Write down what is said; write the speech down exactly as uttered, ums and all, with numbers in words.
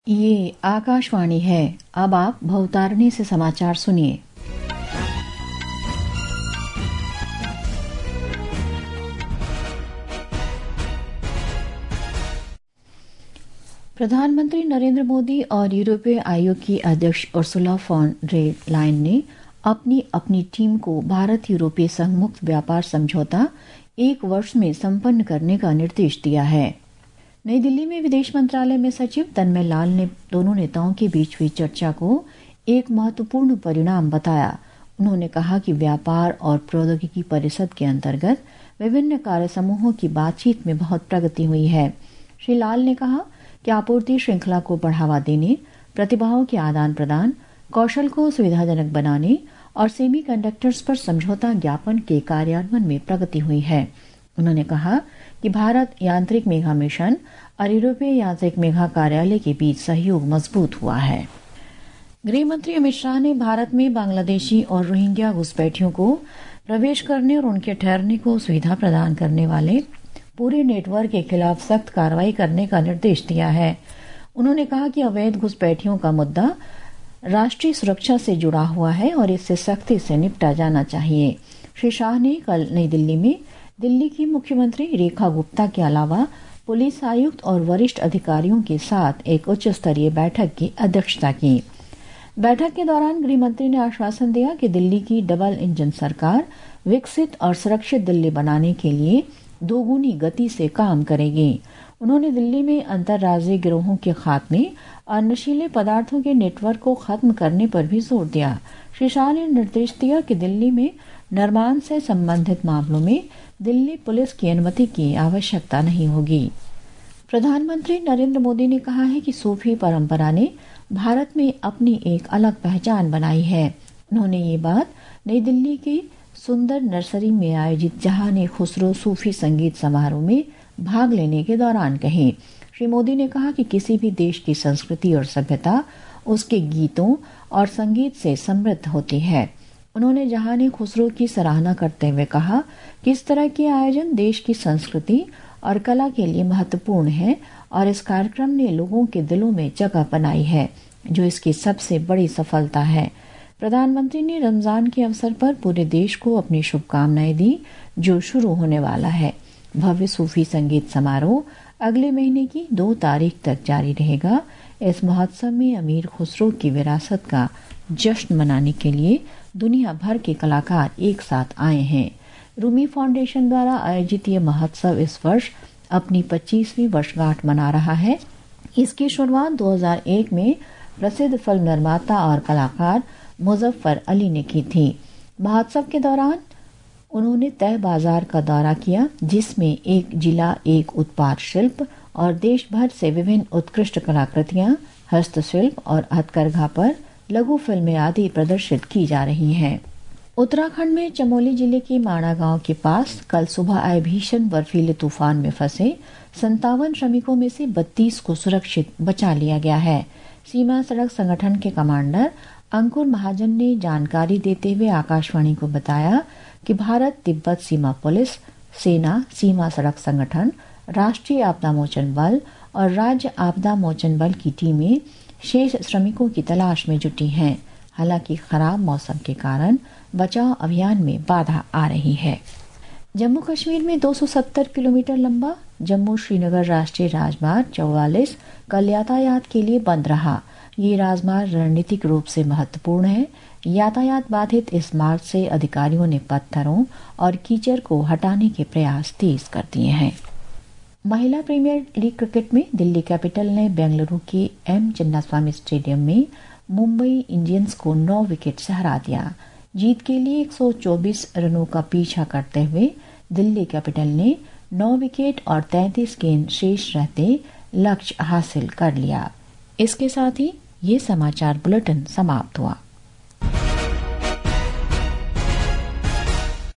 ये आकाशवाणी है। अब आप भवतारिणी से समाचार सुनिए। प्रधानमंत्री नरेंद्र मोदी और यूरोपीय आयोग की अध्यक्ष उर्सुला फॉन डेर लायन ने अपनी अपनी टीम को भारत यूरोपीय संघ मुक्त व्यापार समझौता एक वर्ष में संपन्न करने का निर्देश दिया है। नई दिल्ली में विदेश मंत्रालय में सचिव तन्मय लाल ने दोनों नेताओं के बीच हुई चर्चा को एक महत्वपूर्ण परिणाम बताया। उन्होंने कहा कि व्यापार और प्रौद्योगिकी परिषद के अंतर्गत विभिन्न कार्य समूहों की बातचीत में बहुत प्रगति हुई है। श्री लाल ने कहा कि आपूर्ति श्रृंखला को बढ़ावा देने, प्रतिभाओं के आदान प्रदान, कौशल को सुविधाजनक बनाने और सेमीकंडक्टर्स पर समझौता ज्ञापन के कार्यान्वयन में प्रगति हुई है। उन्होंने कहा कि भारत यांत्रिक मेघा मिशन और यूरोपीय यांत्रिक मेघा कार्यालय के बीच सहयोग मजबूत हुआ है। गृह मंत्री अमित शाह ने भारत में बांग्लादेशी और रोहिंग्या घुसपैठियों को प्रवेश करने और उनके ठहरने को सुविधा प्रदान करने वाले पूरे नेटवर्क के खिलाफ सख्त कार्रवाई करने का निर्देश दिया है। उन्होंने कहा कि अवैध घुसपैठियों का मुद्दा राष्ट्रीय सुरक्षा से जुड़ा हुआ है और इससे सख्ती से निपटा जाना चाहिए। श्री शाह ने कल नई दिल्ली में दिल्ली की मुख्यमंत्री रेखा गुप्ता के अलावा पुलिस आयुक्त और वरिष्ठ अधिकारियों के साथ एक उच्च स्तरीय बैठक की अध्यक्षता की। बैठक के दौरान गृह मंत्री ने आश्वासन दिया कि दिल्ली की डबल इंजन सरकार विकसित और सुरक्षित दिल्ली बनाने के लिए दोगुनी गति से काम करेगी। उन्होंने दिल्ली में अंतर्राज्यीय गिरोहों के खात्मे और नशीले पदार्थों के नेटवर्क को खत्म करने पर भी जोर दिया। श्री शाह ने निर्देश दिया कि दिल्ली में निर्माण से संबंधित मामलों में दिल्ली पुलिस की अनुमति की आवश्यकता नहीं होगी। प्रधानमंत्री नरेंद्र मोदी ने कहा है कि सूफी परंपरा ने भारत में अपनी एक अलग पहचान बनाई है। उन्होंने ये बात नई दिल्ली की सुंदर नर्सरी में आयोजित जहान खुसरो सूफी संगीत समारोह में भाग लेने के दौरान कही। श्री मोदी ने कहा कि किसी भी देश की संस्कृति और सभ्यता उसके गीतों और संगीत से समृद्ध होती है। उन्होंने जहान खुसरो की सराहना करते हुए कहा कि इस तरह के आयोजन देश की संस्कृति और कला के लिए महत्वपूर्ण है और इस कार्यक्रम ने लोगों के दिलों में जगह बनाई है, जो इसकी सबसे बड़ी सफलता है। प्रधानमंत्री ने रमजान के अवसर पर पूरे देश को अपनी शुभकामनाएं दी, जो शुरू होने वाला है। भव्य सूफी संगीत समारोह अगले महीने की दो तारीख तक जारी रहेगा। इस महोत्सव में अमीर खुसरो की विरासत का जश्न मनाने के लिए दुनिया भर के कलाकार एक साथ आए हैं। रूमी फाउंडेशन द्वारा आयोजित ये महोत्सव इस वर्ष अपनी पच्चीसवीं वर्षगांठ मना रहा है। इसकी शुरुआत दो हज़ार एक में प्रसिद्ध फिल्म निर्माता और कलाकार मुजफ्फर अली ने की थी। महोत्सव के दौरान उन्होंने तय बाजार का दौरा किया, जिसमें एक जिला एक उत्पाद शिल्प और देश भर से विभिन्न उत्कृष्ट कलाकृतियां, हस्तशिल्प और हथकरघा पर लघु फिल्में आदि प्रदर्शित की जा रही हैं। उत्तराखंड में चमोली जिले के माणा गांव के पास कल सुबह आए भीषण बर्फीले तूफान में फंसे संतावन श्रमिकों में से बत्तीस को सुरक्षित बचा लिया गया है। सीमा सड़क संगठन के कमांडर अंकुर महाजन ने जानकारी देते हुए आकाशवाणी को बताया कि भारत तिब्बत सीमा पुलिस, सेना, सीमा सड़क संगठन, राष्ट्रीय आपदा मोचन बल और राज्य आपदा मोचन बल की टीमें शेष श्रमिकों की तलाश में जुटी हैं। हालांकि खराब मौसम के कारण बचाव अभियान में बाधा आ रही है। जम्मू कश्मीर में दो सौ सत्तर किलोमीटर लंबा जम्मू श्रीनगर राष्ट्रीय राजमार्ग चौवालीस कल यातायात के लिए बंद रहा। ये राजमार्ग रणनीतिक रूप से महत्वपूर्ण है। यातायात बाधित इस मार्ग से अधिकारियों ने पत्थरों और कीचड़ को हटाने के प्रयास तेज कर दिए हैं। महिला प्रीमियर लीग क्रिकेट में दिल्ली कैपिटल ने बेंगलुरु के एम चिन्नास्वामी स्टेडियम में मुंबई इंडियंस को नौ विकेट से हरा दिया। जीत के लिए एक सौ चौबीस रनों का पीछा करते हुए दिल्ली कैपिटल ने नौ विकेट और तैंतीस गेंद शेष रहते लक्ष्य हासिल कर लिया। इसके साथ ही ये समाचार बुलेटिन समाप्त हुआ।